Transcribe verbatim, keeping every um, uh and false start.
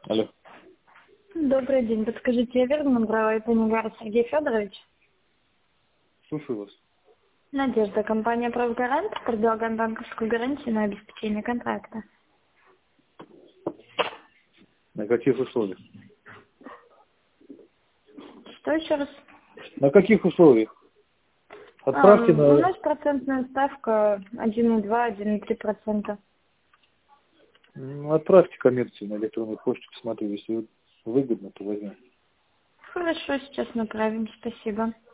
Алло. Добрый день. Подскажите, я верно набрала это Негар Сергей Федорович? Слушаю вас. Надежда, компания «Правгарант». Предлагаем банковскую гарантию на обеспечение контракта. На каких условиях? Что еще раз? На каких условиях? Отправьте А, на... у нас процентная ставка один и два — один и три процента. Ну, отправьте коммерцию на электронную почту, посмотрю, если выгодно, то возьмем. Хорошо, сейчас направим. Спасибо.